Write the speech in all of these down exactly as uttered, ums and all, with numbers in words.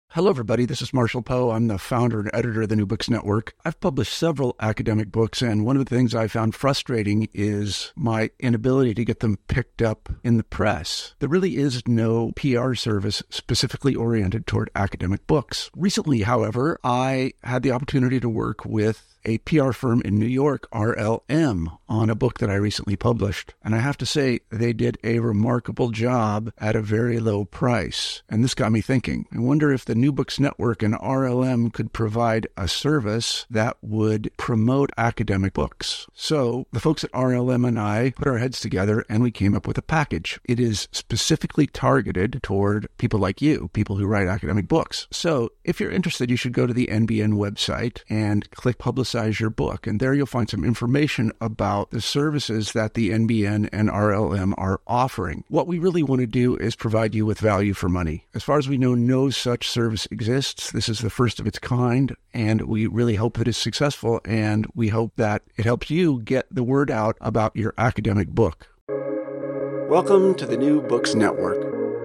Hello, everybody. This is Marshall Poe. I'm the founder and editor of the New Books Network. I've published several academic books, and one of the things I found frustrating is my inability to get them picked up in the press. There really is no P R service specifically oriented toward academic books. Recently, however, I had the opportunity to work with a P R firm in New York, R L M, on a book that I recently published. And I have to say, they did a remarkable job at a very low price. And this got me thinking. I wonder if the New Books Network and R L M could provide a service that would promote academic books. So the folks at R L M and I put our heads together and we came up with a package. It is specifically targeted toward people like you, people who write academic books. So if you're interested, you should go to the N B N website and click Publicize your book. And there you'll find some information about the services that the N B N and R L M are offering. What we really want to do is provide you with value for money. As far as we know, no such service exists. This is the first of its kind, and we really hope that it's successful, and we hope that it helps you get the word out about your academic book. Welcome to the New Books Network.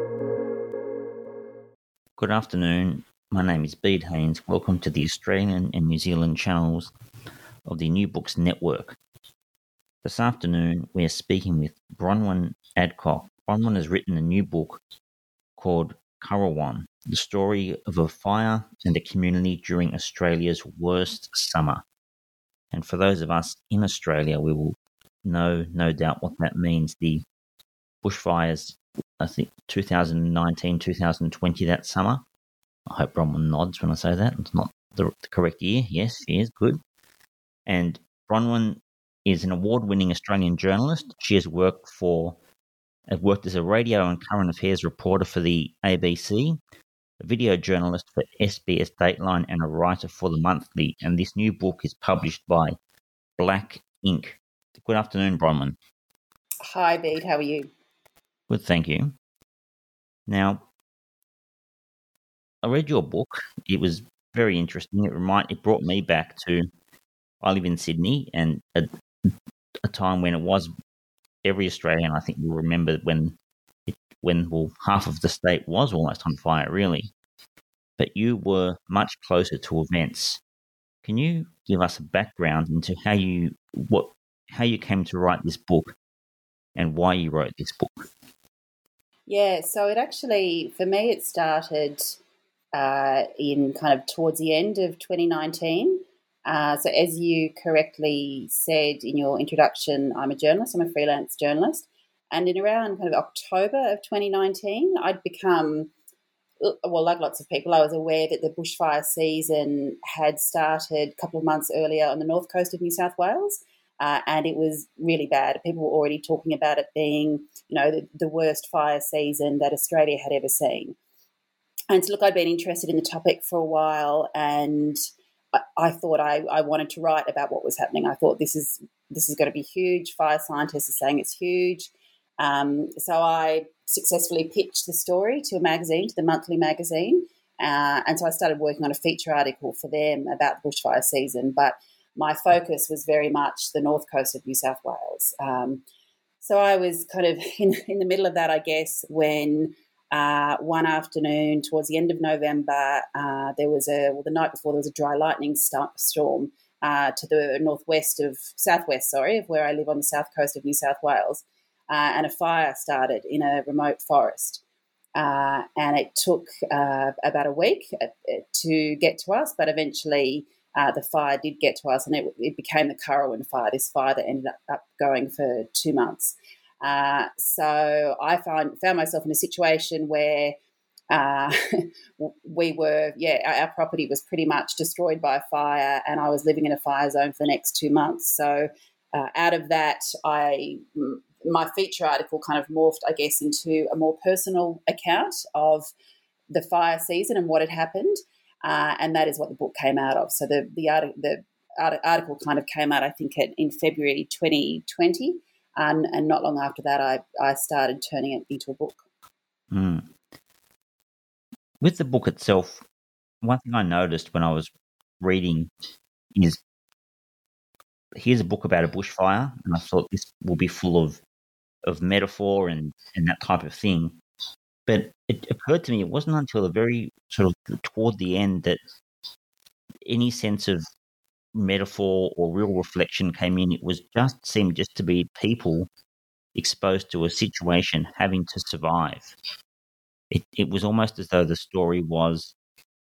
Good afternoon. My name is Bede Haynes. Welcome to the Australian and New Zealand channels of the New Books Network. This afternoon, we are speaking with Bronwyn Adcock. Bronwyn has written a new book called Currowan, the story of a fire and a community during Australia's worst summer. And for those of us in Australia, we will know, no doubt, what that means. The bushfires, I think, twenty nineteen, twenty twenty, that summer. I hope Bronwyn nods when I say that. It's not the, the correct year. Yes, she is. Good. And Bronwyn is an award-winning Australian journalist. She has worked for, has worked as a radio and current affairs reporter for the A B C, a video journalist for S B S Dateline, and a writer for The Monthly. And this new book is published by Black Ink. Good afternoon, Bronwyn. Hi, Bede. How are you? Good, thank you. Now, I read your book. It was very interesting. It remind it brought me back to, I live in Sydney, and a, a time when it was every Australian, I think, will remember when it, when well half of the state was almost on fire, really. But you were much closer to events. Can you give us a background into how you what how you came to write this book and why you wrote this book? Yeah, so it actually, for me, it started Uh, in kind of towards the end of twenty nineteen. Uh, so as you correctly said in your introduction, I'm a journalist, I'm a freelance journalist. And in around kind of October of twenty nineteen, I'd become, well, like lots of people, I was aware that the bushfire season had started a couple of months earlier on the north coast of New South Wales. Uh, and it was really bad. People were already talking about it being, you know, the, the worst fire season that Australia had ever seen. And so, look, I'd been interested in the topic for a while, and I, I thought I, I wanted to write about what was happening. I thought this is this is going to be huge. Fire scientists are saying it's huge. Um, so I successfully pitched the story to a magazine, to the Monthly magazine, uh, and so I started working on a feature article for them about the bushfire season. But my focus was very much the north coast of New South Wales. Um, so I was kind of in, in the middle of that, I guess, when Uh, one afternoon towards the end of November, uh, there was a, well, the night before there was a dry lightning st- storm uh, to the northwest of, southwest, sorry, of where I live on the south coast of New South Wales, uh, and a fire started in a remote forest. Uh, and it took uh, about a week to get to us, but eventually uh, the fire did get to us, and it, it became the Currowan fire, this fire that ended up going for two months. Uh, so I found found myself in a situation where uh, we were, yeah, our, our property was pretty much destroyed by fire, and I was living in a fire zone for the next two months. So uh, out of that, I my feature article kind of morphed, I guess, into a more personal account of the fire season and what had happened, uh, and that is what the book came out of. So the the, art- the art- article kind of came out, I think, at, in February twenty twenty. And, and not long after that, I, I started turning it into a book. Mm. With the book itself, one thing I noticed when I was reading is here's a book about a bushfire, and I thought this will be full of, of metaphor and, and that type of thing. But it occurred to me it wasn't until the very sort of toward the end that any sense of metaphor or real reflection came in. It was just seemed just to be people exposed to a situation having to survive. It it was almost as though the story was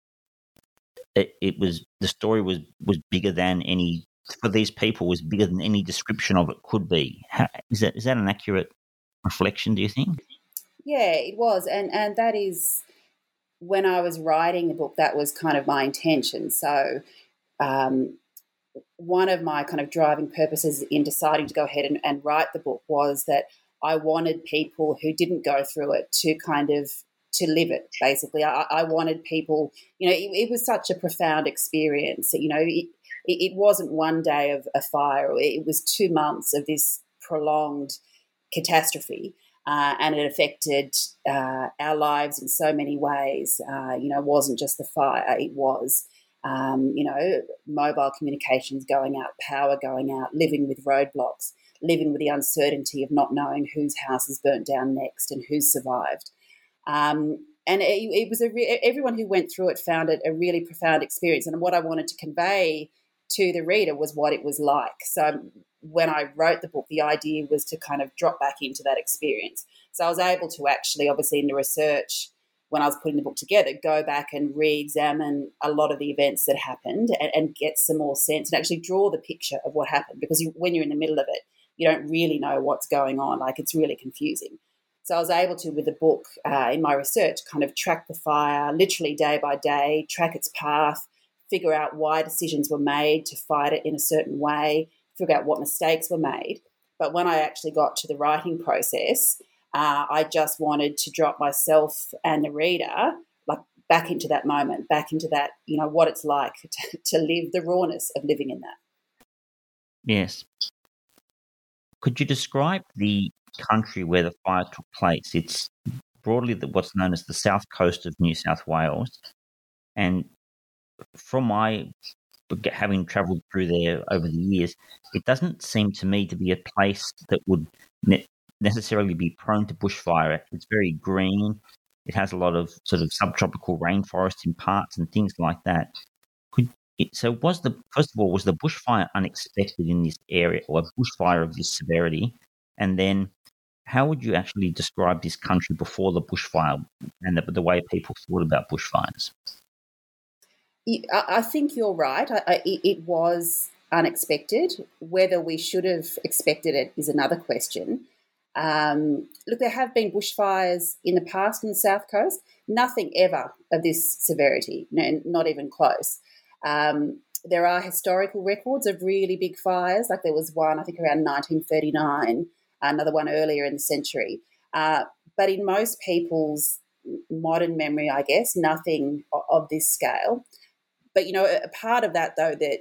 it, it was the story was, was bigger than any for these people was bigger than any description of it could be. How, is that is that an accurate reflection, do you think? Yeah, it was, and and that is when I was writing the book. That was kind of my intention. So, um, one of my kind of driving purposes in deciding to go ahead and, and write the book was that I wanted people who didn't go through it to kind of to live it. Basically, I, I wanted people. You know, it, it was such a profound experience. You know, it, it wasn't one day of a fire. It was two months of this prolonged catastrophe. Uh, and it affected uh, our lives in so many ways. Uh, you know, it wasn't just the fire, it was, um, you know, mobile communications going out, power going out, living with roadblocks, living with the uncertainty of not knowing whose house is burnt down next and who's survived. Um, and it, it was a re- everyone who went through it found it a really profound experience. And what I wanted to convey to the reader was what it was like. So when I wrote the book, the idea was to kind of drop back into that experience. So I was able to actually, obviously in the research, when I was putting the book together, go back and re-examine a lot of the events that happened and, and get some more sense and actually draw the picture of what happened, because you, when you're in the middle of it, you don't really know what's going on. Like, it's really confusing. So I was able to, with the book, uh, in my research, kind of track the fire literally day by day, track its path, figure out why decisions were made to fight it in a certain way, figure out what mistakes were made. But when I actually got to the writing process, uh, I just wanted to drop myself and the reader like back into that moment, back into that, you know, what it's like to, to live, the rawness of living in that. Yes. Could you describe the country where the fire took place? It's broadly the, what's known as the south coast of New South Wales. And from my having travelled through there over the years, it doesn't seem to me to be a place that would ne- necessarily be prone to bushfire. It's very green. It has a lot of sort of subtropical rainforest in parts and things like that. Could it, so was the first of all, was the bushfire unexpected in this area, or a bushfire of this severity? And then how would you actually describe this country before the bushfire and the, the way people thought about bushfires? I think you're right. I, I, it was unexpected. Whether we should have expected it is another question. Um, look, there have been bushfires in the past on the South Coast. Nothing ever of this severity, no, not even close. Um, there are historical records of really big fires. Like there was one, I think, around nineteen thirty-nine, another one earlier in the century. Uh, but in most people's modern memory, I guess, nothing of, of this scale. But, you know, a part of that, though, that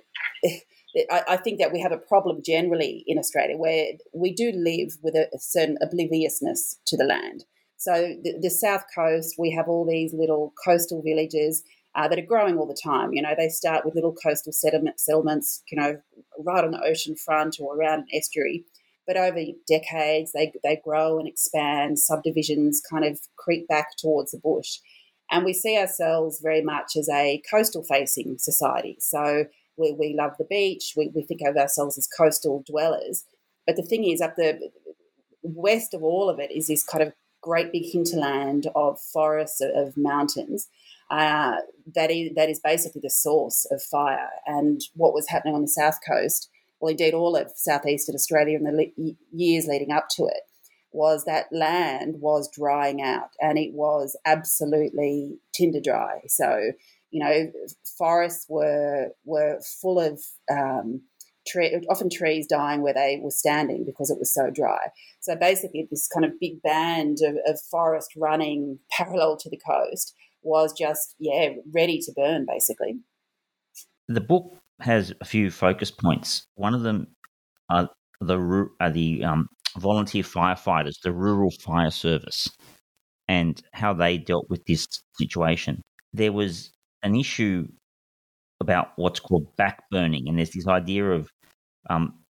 I, I think that we have a problem generally in Australia where we do live with a, a certain obliviousness to the land. So the, the South Coast, we have all these little coastal villages uh, that are growing all the time. You know, they start with little coastal settlement, settlements, you know, right on the ocean front or around an estuary. But over decades, they they grow and expand, subdivisions kind of creep back towards the bush. And we see ourselves very much as a coastal-facing society. So we, we love the beach. We, we think of ourselves as coastal dwellers. But the thing is, up the west of all of it is this kind of great big hinterland of forests, of mountains, uh, that is that is basically the source of fire. And what was happening on the South Coast, well, indeed all of southeastern Australia in the le- years leading up to it, was that land was drying out and it was absolutely tinder dry. So, you know, forests were were full of um, tree, often trees dying where they were standing because it was so dry. So basically this kind of big band of, of forest running parallel to the coast was just, yeah, ready to burn basically. The book has a few focus points. One of them are the, are the um, volunteer firefighters, the Rural Fire Service, and how they dealt with this situation. There was an issue about what's called backburning, and there's this idea of um,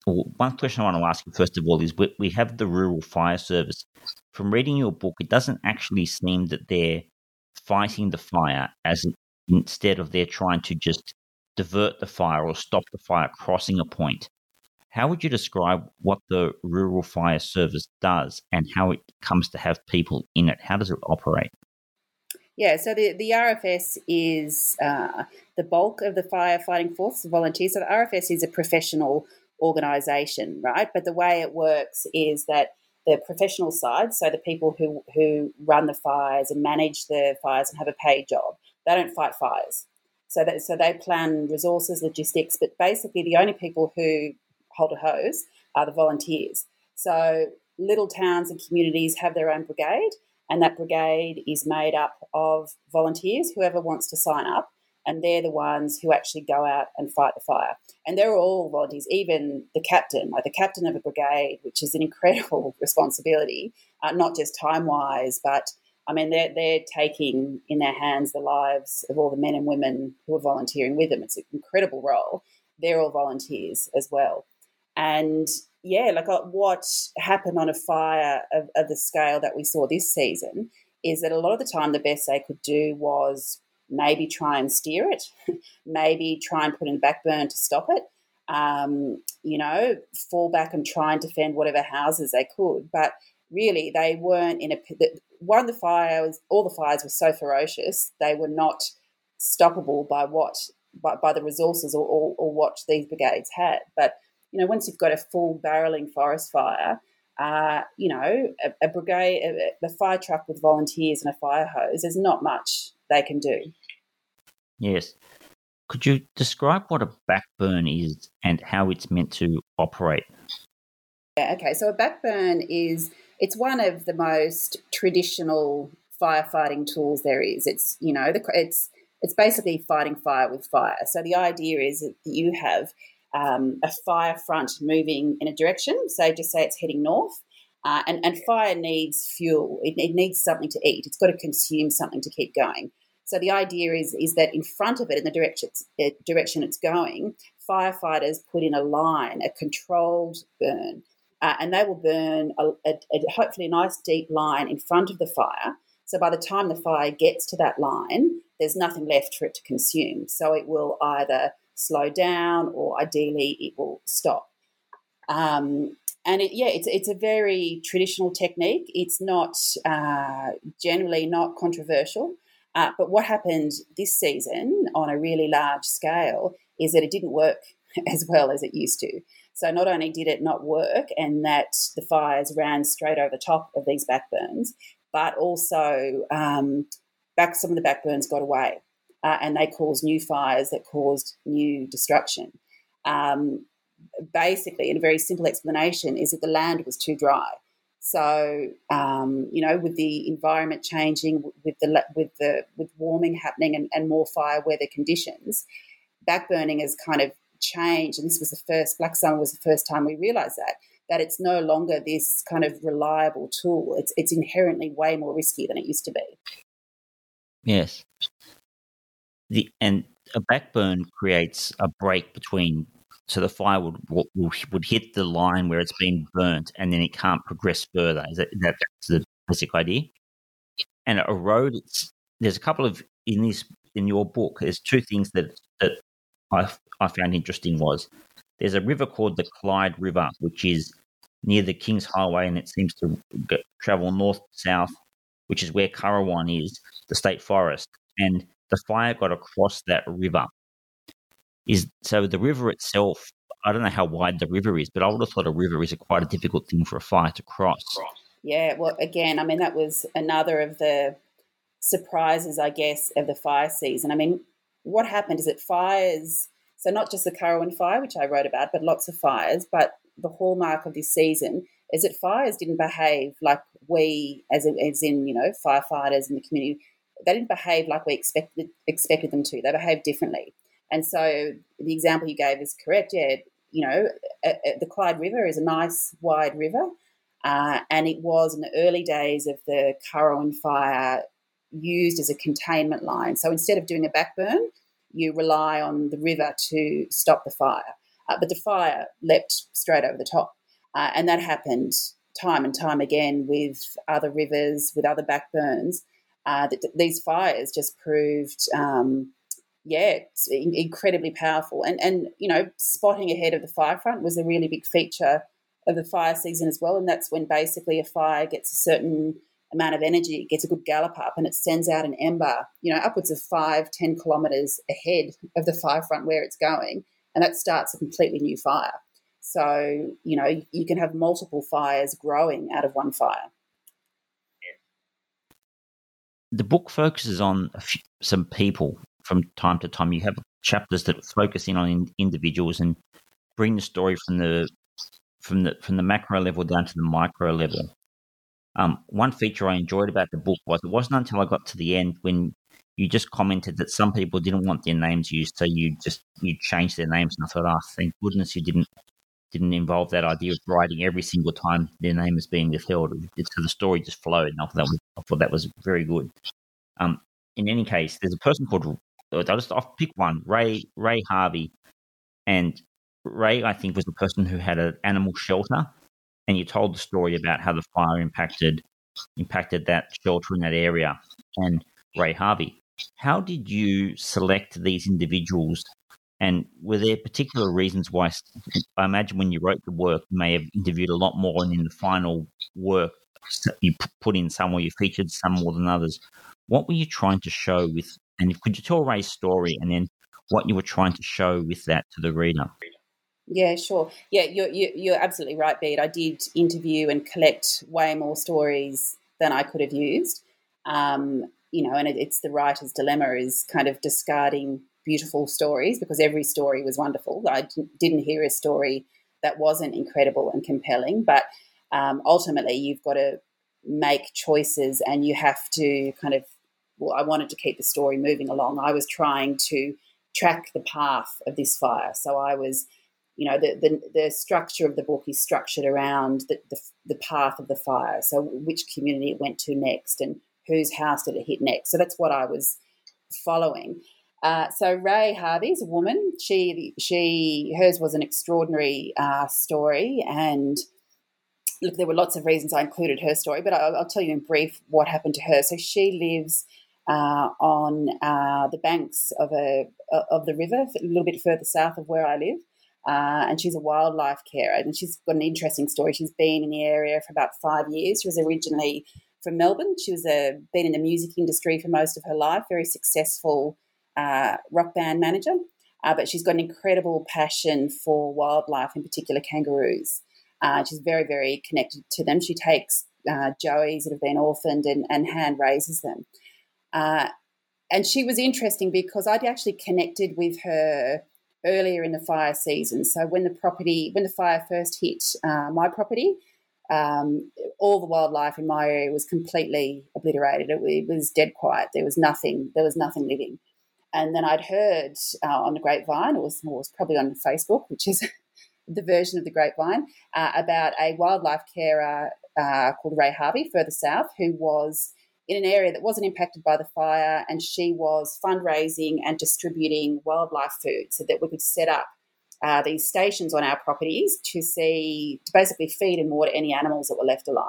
well, one question I want to ask you first of all is we, we have the Rural Fire Service. From reading your book, it doesn't actually seem that they're fighting the fire, as instead of they're trying to just divert the fire or stop the fire crossing a point. How would you describe what the Rural Fire Service does and how it comes to have people in it? How does it operate? Yeah, so the, the R F S is uh, the bulk of the firefighting force, the volunteers. So the R F S is a professional organisation, right? But the way it works is that the professional side, so the people who, who run the fires and manage the fires and have a paid job, they don't fight fires. So that so they plan resources, logistics, but basically the only people who hold a hose are the volunteers. So little towns and communities have their own brigade, and that brigade is made up of volunteers, whoever wants to sign up, and they're the ones who actually go out and fight the fire. And they're all volunteers, even the captain, like the captain of a brigade, which is an incredible responsibility, uh, not just time-wise, but, I mean, they're, they're taking in their hands the lives of all the men and women who are volunteering with them. It's an incredible role. They're all volunteers as well. And, yeah, like what happened on a fire of, of the scale that we saw this season is that a lot of the time the best they could do was maybe try and steer it, maybe try and put in the back burn to stop it, um, you know, fall back and try and defend whatever houses they could. But really they weren't in a – one of the fires, all the fires were so ferocious, they were not stoppable by what by, by the resources or, or, or what these brigades had. But, you know, once you've got a full barrelling forest fire, uh, you know, a, a brigade, a, a fire truck with volunteers and a fire hose, there's not much they can do. Yes. Could you describe what a backburn is and how it's meant to operate? Yeah, okay. So a backburn is it's one of the most traditional firefighting tools there is. It's you know the, it's it's basically fighting fire with fire. So the idea is that you have um, a fire front moving in a direction. So just say it's heading north, uh, and and fire needs fuel. It, it needs something to eat. It's got to consume something to keep going. So the idea is, is that in front of it, in the direction it's, uh, direction it's going, firefighters put in a line, a controlled burn, uh, and they will burn a, a, a, hopefully a nice deep line in front of the fire. So by the time the fire gets to that line, there's nothing left for it to consume. So it will either slow down or ideally it will stop. Um, and, it, yeah, it's it's a very traditional technique. It's not uh, generally not controversial. Uh, but what happened this season on a really large scale is that it didn't work as well as it used to. So not only did it not work and that the fires ran straight over the top of these backburns, but also um, back some of the backburns got away uh, and they caused new fires that caused new destruction. Um, basically, in a very simple explanation, is that the land was too dry. So, um, you know, with the environment changing, with the with the with warming happening and, and more fire weather conditions, backburning has kind of changed. And this was the first, Black Summer was the first time we realised that, that it's no longer this kind of reliable tool. It's it's inherently way more risky than it used to be. Yes. The and a backburn creates a break between. So the fire would, would would hit the line where it's been burnt, and then it can't progress further. Is that that's the basic idea? And a road, it's, there's a couple of in this in your book. There's two things that that I I found interesting. Was there's a river called the Clyde River, which is near the King's Highway, and it seems to go, travel north south, which is where Currowan is, the state forest, and the fire got across that river. Is so the river itself, I don't know how wide the river is, but I would have thought a river is a quite a difficult thing for a fire to cross. Yeah, well, again, I mean, that was another of the surprises, I guess, of the fire season. I mean, what happened is that fires, so not just the Currowan fire, which I wrote about, but lots of fires, but the hallmark of this season is that fires didn't behave like we, as, as in, you know, firefighters in the community, they didn't behave like we expected expected them to. They behaved differently. And so the example you gave is correct. Yeah, you know, a, a, the Clyde River is a nice wide river, uh, and it was in the early days of the Currowan fire used as a containment line. So instead of doing a backburn, you rely on the river to stop the fire. uh, but the fire leapt straight over the top. Uh, and that happened time and time again with other rivers, with other backburns. Uh, that, that these fires just proved, um, yeah, it's in- incredibly powerful. And, and, you know, spotting ahead of the fire front was a really big feature of the fire season as well. And that's when basically a fire gets a certain amount of energy, it gets a good gallop up, and it sends out an ember, you know, upwards of five, ten kilometres ahead of the fire front where it's going. And that starts a completely new fire. So, you know, you can have multiple fires growing out of one fire. The book focuses on a few, some people from time to time. You have chapters that focus in on in, individuals and bring the story from the from the from the macro level down to the micro level. Um, one feature I enjoyed about the book was it wasn't until I got to the end when you just commented that some people didn't want their names used, so you just you changed their names, and I thought, oh, thank goodness you didn't didn't involve that idea of writing every single time their name is being withheld. It's so the story just flowed, and I thought that was, I thought that was very good. Um, in any case, there's a person called I'll just I'll pick one, Ray Ray Harvey, and Ray I think was the person who had an animal shelter, and you told the story about how the fire impacted impacted that shelter in that area. And Ray Harvey, how did you select these individuals? And were there particular reasons why? I imagine when you wrote the work, you may have interviewed a lot more, and in the final work, you put in some where you featured some more than others. What were you trying to show with, and could you tell Ray's story, and then what you were trying to show with that to the reader? Yeah, sure. Yeah, you're, you're absolutely right, Bede. I did interview and collect way more stories than I could have used. Um, you know, and it, it's the writer's dilemma is kind of discarding beautiful stories because every story was wonderful. I didn't hear a story that wasn't incredible and compelling, but um, ultimately you've got to make choices and you have to kind of, well, I wanted to keep the story moving along. I was trying to track the path of this fire. So I was, you know, the the, the structure of the book is structured around the, the, the path of the fire. So which community it went to next and whose house did it hit next. So that's what I was following. Uh, so Ray Harvey is a woman. She, she, hers was an extraordinary uh, story, and look, there were lots of reasons I included her story, but I'll, I'll tell you in brief what happened to her. So she lives uh, on uh, the banks of a of the river, a little bit further south of where I live, uh, and she's a wildlife carer. And she's got an interesting story. She's been in the area for about five years. She was originally from Melbourne. She was a, been in the music industry for most of her life, very successful uh, rock band manager, uh, but she's got an incredible passion for wildlife, in particular kangaroos. Uh, she's very, very connected to them. She takes uh, joeys that have been orphaned and, and hand raises them. Uh, and she was interesting because I'd actually connected with her earlier in the fire season. So when the property, when the fire first hit uh, my property, um, all the wildlife in my area was completely obliterated. It, it was dead quiet. There was nothing. There was nothing living. And then I'd heard uh, on the grapevine, it was, it was probably on Facebook, which is the version of the grapevine, uh, about a wildlife carer uh, called Ray Harvey further south, who was in an area that wasn't impacted by the fire, and she was fundraising and distributing wildlife food so that we could set up uh, these stations on our properties to see, to basically feed and water any animals that were left alive.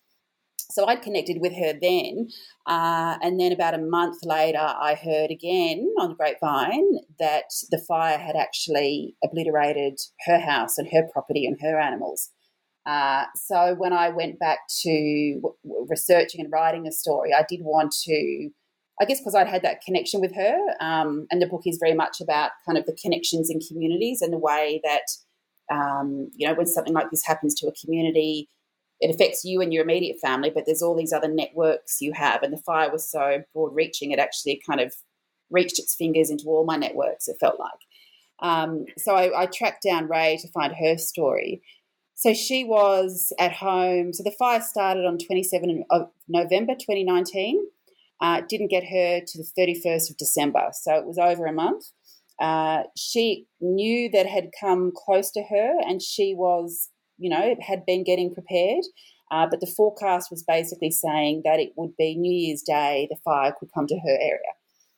So I'd connected with her then, uh, and then about a month later I heard again on the grapevine that the fire had actually obliterated her house and her property and her animals. Uh, so when I went back to w- researching and writing the story, I did want to, I guess because I'd had that connection with her, um, and the book is very much about kind of the connections in communities and the way that, um, you know, when something like this happens to a community, it affects you and your immediate family, but there's all these other networks you have. And the fire was so broad-reaching, it actually kind of reached its fingers into all my networks, it felt like. Um, so I, I tracked down Ray to find her story. So she was at home. So the fire started on the twenty-seventh of November twenty nineteen. Uh, didn't get her to the thirty-first of December. So it was over a month. Uh, she knew that it had come close to her, and she was, you know, had been getting prepared, uh, but the forecast was basically saying that it would be New Year's Day, the fire could come to her area.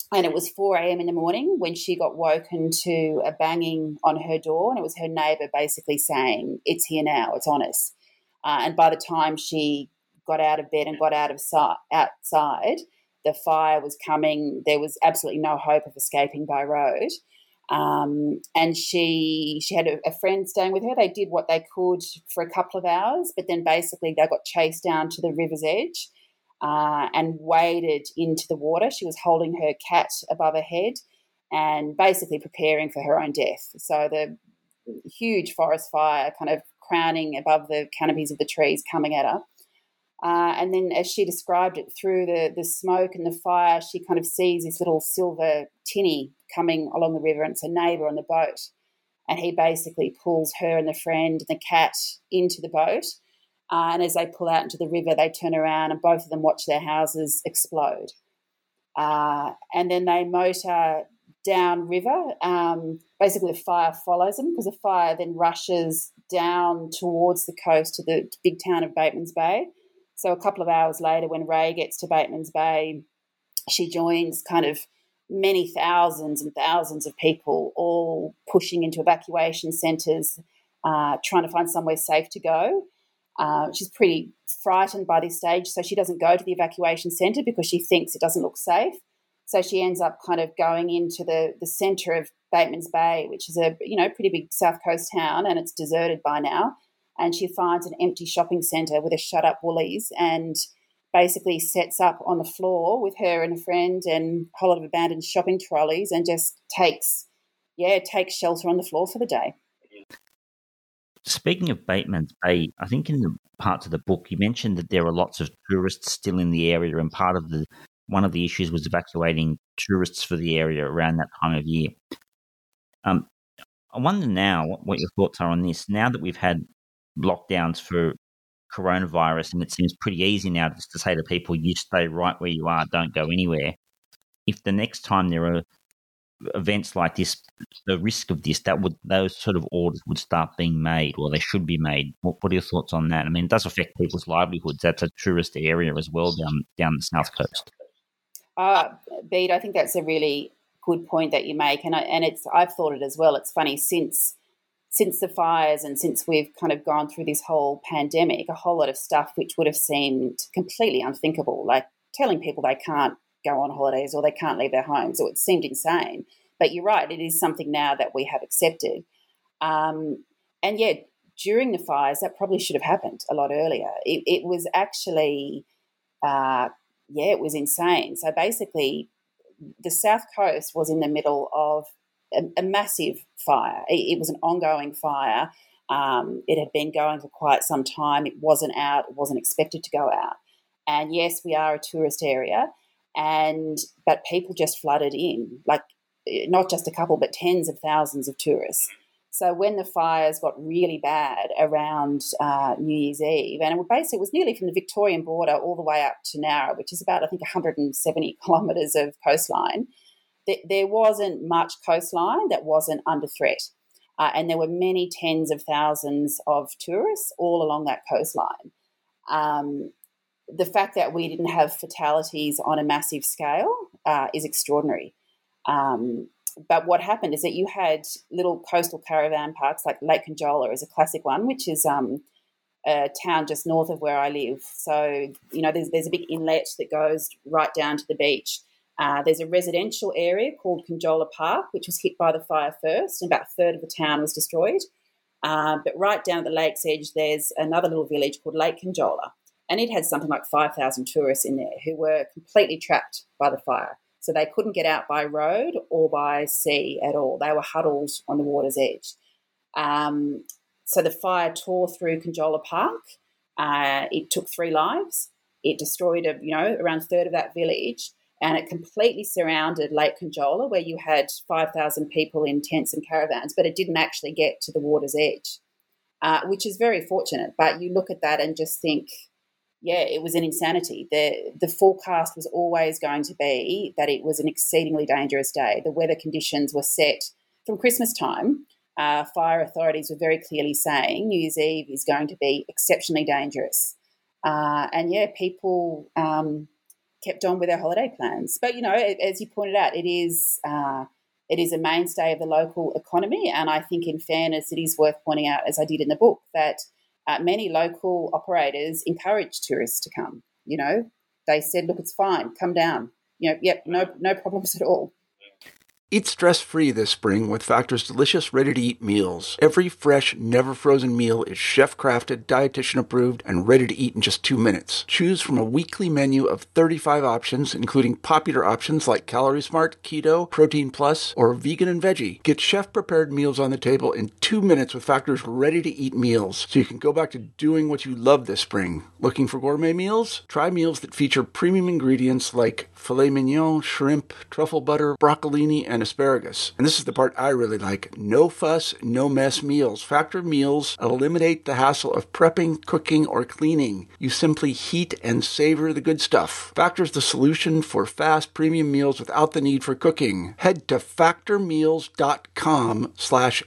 And it was four a.m. in the morning when she got woken to a banging on her door, and it was her neighbour basically saying, "It's here now, it's on us." Uh, and by the time she got out of bed and got out of si- outside, the fire was coming. There was absolutely no hope of escaping by road. Um, and she she had a, a friend staying with her. They did what they could for a couple of hours, but then basically they got chased down to the river's edge uh, and waded into the water. She was holding her cat above her head and basically preparing for her own death. So the huge forest fire kind of crowning above the canopies of the trees coming at her. Uh, and then as she described it, through the, the smoke and the fire, she kind of sees this little silver tinny coming along the river, and it's a neighbour on the boat. And he basically pulls her and the friend and the cat into the boat. Uh, and as they pull out into the river, they turn around and both of them watch their houses explode. Uh, and then they motor downriver. Um, basically, the fire follows them because the fire then rushes down towards the coast to the big town of Bateman's Bay. So a couple of hours later, when Ray gets to Bateman's Bay, she joins kind of many thousands and thousands of people all pushing into evacuation centres, uh, trying to find somewhere safe to go. Uh, she's pretty frightened by this stage, so she doesn't go to the evacuation centre because she thinks it doesn't look safe. So she ends up kind of going into the, the centre of Bateman's Bay, which is a you know pretty big South Coast town, and it's deserted by now. And she finds an empty shopping centre with a shut-up Woolies and basically sets up on the floor with her and a friend and a whole lot of abandoned shopping trolleys and just takes, yeah, takes shelter on the floor for the day. Speaking of Bateman's Bay, I think in the parts of the book you mentioned that there are lots of tourists still in the area, and part of the one of the issues was evacuating tourists for the area around that time of year. Um, I wonder now what, what your thoughts are on this. Now that we've had lockdowns for coronavirus, and it seems pretty easy now just to say to people, you stay right where you are, don't go anywhere. If the next time there are events like this, the risk of this, that would those sort of orders would start being made, or they should be made. What, what are your thoughts on that? I mean, it does affect people's livelihoods. That's a tourist area as well down down the south coast. Uh, Bede, I think that's a really good point that you make, and I, and it's I've thought it as well. It's funny since. Since the fires and since we've kind of gone through this whole pandemic, a whole lot of stuff which would have seemed completely unthinkable, like telling people they can't go on holidays or they can't leave their homes, or it seemed insane. But you're right, it is something now that we have accepted. Um, and yet, during the fires, that probably should have happened a lot earlier. It, it was actually, uh, yeah, it was insane. So basically, the South Coast was in the middle of A, a massive fire. It, it was an ongoing fire. Um, it had been going for quite some time. It wasn't out. It wasn't expected to go out. And yes, we are a tourist area, and but people just flooded in, like not just a couple, but tens of thousands of tourists. So when the fires got really bad around uh, New Year's Eve, and it was basically it was nearly from the Victorian border all the way up to Nowra, which is about I think one hundred seventy kilometres of coastline. There wasn't much coastline that wasn't under threat. Uh, and there were many tens of thousands of tourists all along that coastline. Um, the fact that we didn't have fatalities on a massive scale uh, is extraordinary. Um, but what happened is that you had little coastal caravan parks like Lake Conjola is a classic one, which is um, a town just north of where I live. So, you know, there's, there's a big inlet that goes right down to the beach. Uh, there's a residential area called Conjola Park, which was hit by the fire first, and about a third of the town was destroyed. Uh, but right down at the lake's edge, there's another little village called Lake Conjola, and it had something like five thousand tourists in there who were completely trapped by the fire. So they couldn't get out by road or by sea at all. They were huddled on the water's edge. Um, so the fire tore through Conjola Park. Uh, it took three lives. It destroyed, a, you know, around a third of that village. And it completely surrounded Lake Conjola, where you had five thousand people in tents and caravans, but it didn't actually get to the water's edge, uh, which is very fortunate. But you look at that and just think, yeah, it was an insanity. The, the forecast was always going to be that it was an exceedingly dangerous day. The weather conditions were set from Christmas time. Uh, fire authorities were very clearly saying New Year's Eve is going to be exceptionally dangerous. Uh, and, yeah, people... Um, kept on with their holiday plans. But, you know, as you pointed out, it is uh, it is a mainstay of the local economy. And I think, in fairness, it is worth pointing out, as I did in the book, that uh, many local operators encourage tourists to come. You know, they said, look, it's fine, come down. You know, yep, no, no problems at all. Eat stress-free this spring with Factor's delicious, ready-to-eat meals. Every fresh, never-frozen meal is chef-crafted, dietitian-approved, and ready to eat in just two minutes. Choose from a weekly menu of thirty-five options, including popular options like Calorie Smart, Keto, Protein Plus, or Vegan and Veggie. Get chef-prepared meals on the table in two minutes with Factor's ready-to-eat meals, so you can go back to doing what you love this spring. Looking for gourmet meals? Try meals that feature premium ingredients like filet mignon, shrimp, truffle butter, broccolini, and asparagus. And this is the part I really like. No fuss, no mess meals. Factor meals eliminate the hassle of prepping, cooking, or cleaning. You simply heat and savor the good stuff. Factor's the solution for fast premium meals without the need for cooking. Head to factormeals.com slash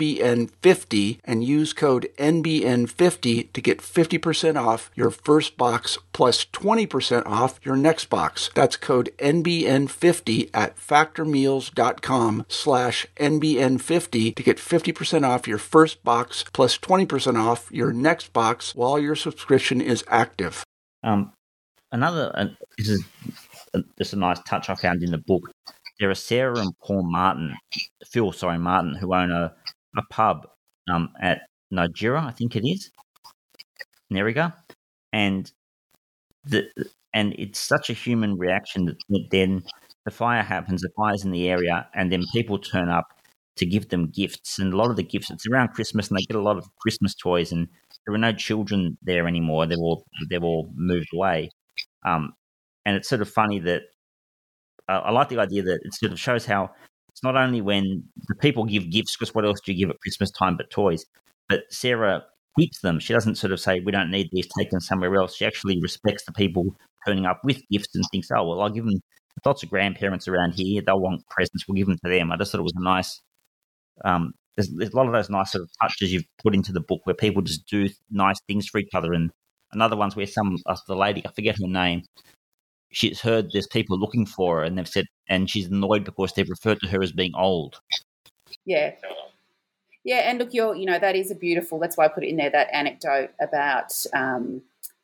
NBN50 and use code N B N fifty to get fifty percent off your first box plus twenty percent off your next box. That's code N B N fifty at factormeals.com slash N B N fifty to get fifty percent off your first box plus twenty percent off your next box while your subscription is active. Um, another, uh, this is uh, just a nice touch I found in the book. There are Sarah and Paul Martin, Phil, sorry, Martin, who own a, a pub um, at Nigeria, I think it is, Neriga, and the and it's such a human reaction that, that then the fire happens, the fire's in the area, and then people turn up to give them gifts. And a lot of the gifts, it's around Christmas, and they get a lot of Christmas toys, and there are no children there anymore. They've all, they've all moved away. Um, and it's sort of funny that uh, I like the idea that it sort of shows how it's not only when the people give gifts, because what else do you give at Christmas time but toys? But Sarah keeps them. She doesn't sort of say, we don't need these, take them somewhere else. She actually respects the people turning up with gifts and thinks, oh, well, I'll give them lots of grandparents around here. They'll want presents. We'll give them to them. I just thought it was a nice, um, there's, there's a lot of those nice sort of touches you've put into the book where people just do nice things for each other. And another one's where some, uh, the lady, I forget her name, she's heard there's people looking for her, and they've said, and she's annoyed because they've referred to her as being old. Yeah. Yeah, and look, you're, you know, that is a beautiful, that's why I put it in there, that anecdote about um,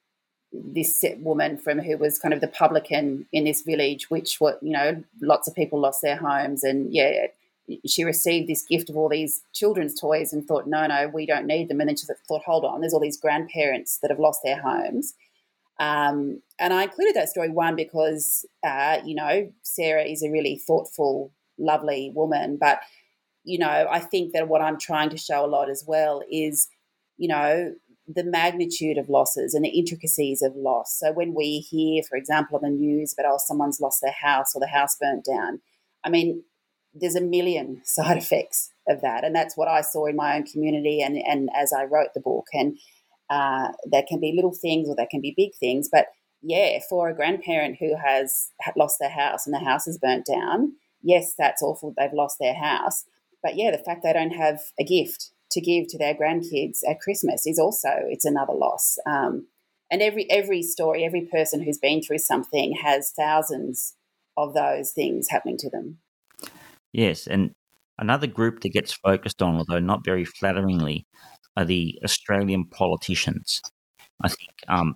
this woman from who was kind of the publican in this village, which, were, you know, lots of people lost their homes. And, yeah, she received this gift of all these children's toys and thought, no, no, we don't need them. And then she thought, hold on, there's all these grandparents that have lost their homes. Um, and I included that story, one, because, uh, you know, Sarah is a really thoughtful, lovely woman. But, you know, I think that what I'm trying to show a lot as well is, you know, the magnitude of losses and the intricacies of loss. So when we hear, for example, on the news about, oh, someone's lost their house or the house burnt down, I mean, there's a million side effects of that. And that's what I saw in my own community and, and as I wrote the book. And uh, that can be little things or that can be big things. But, yeah, for a grandparent who has lost their house and the house is burnt down, yes, that's awful. They've lost their house. But, yeah, the fact they don't have a gift to give to their grandkids at Christmas is also, it's another loss. Um, and every every story, every person who's been through something has thousands of those things happening to them. Yes, and another group that gets focused on, although not very flatteringly, are the Australian politicians. I think um,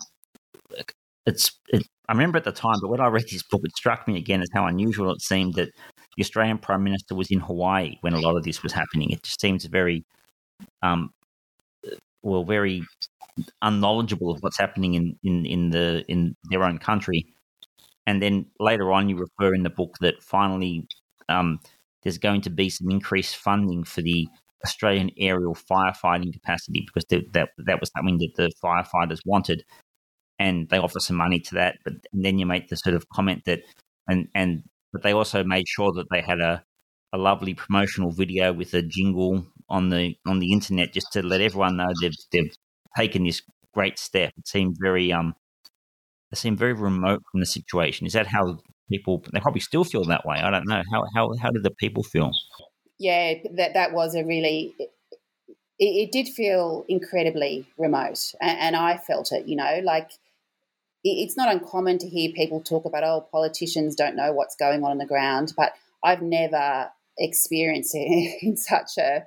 it's. It, I remember at the time, but when I read this book, it struck me again as how unusual it seemed that the Australian Prime Minister was in Hawaii when a lot of this was happening. It just seems very, um, well, very unknowledgeable of what's happening in, in, in the in their own country. And then later on, you refer in the book that finally um, there's going to be some increased funding for the Australian aerial firefighting capacity because the, that that was something that the firefighters wanted, and they offer some money to that. But and then you make the sort of comment that, and and but they also made sure that they had a, a lovely promotional video with a jingle on the on the internet just to let everyone know they've they've taken this great step. It seemed very um, it seemed very remote from the situation. Is that how people? They probably still feel that way. I don't know. How how how did the people feel? Yeah, that that was a really. It, it did feel incredibly remote, and, and I felt it. You know, like it's not uncommon to hear people talk about, oh, politicians don't know what's going on on the ground, but I've never experienced it in such a